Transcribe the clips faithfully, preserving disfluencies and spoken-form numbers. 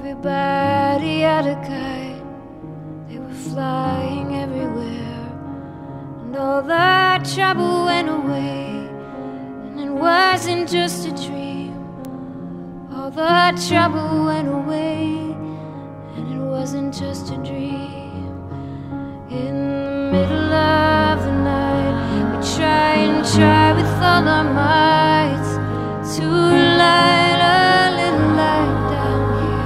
Everybody had a kite. They were flying everywhere, and all that trouble went away, and it wasn't just a dream. All the trouble went away, and it wasn't just a dream. In the middle of the night, we try and try with all our might to light a little light down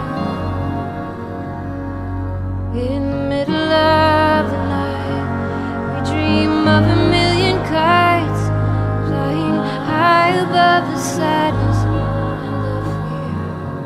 here. In the middle of the night, we dream of a million kites flying high above the sadness and the fear.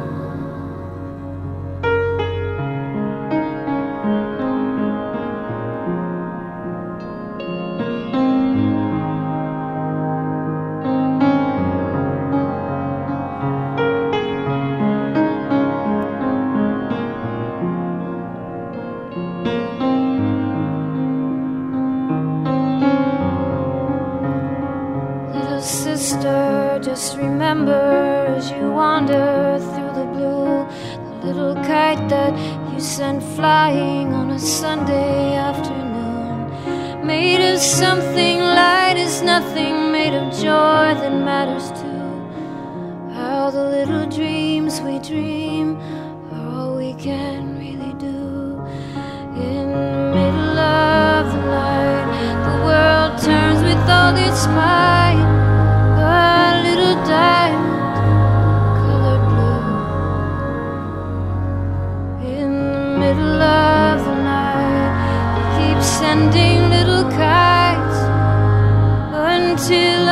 Sister, just remember as you wander through the blue, the little kite that you sent flying on a Sunday afternoon, made of something light as nothing, made of joy that matters too. How the little dreams we dream are all we can really do. In the middle of the night, the world turns with all its might, a little diamond colored blue. In the middle of the night, we keep sending little kites until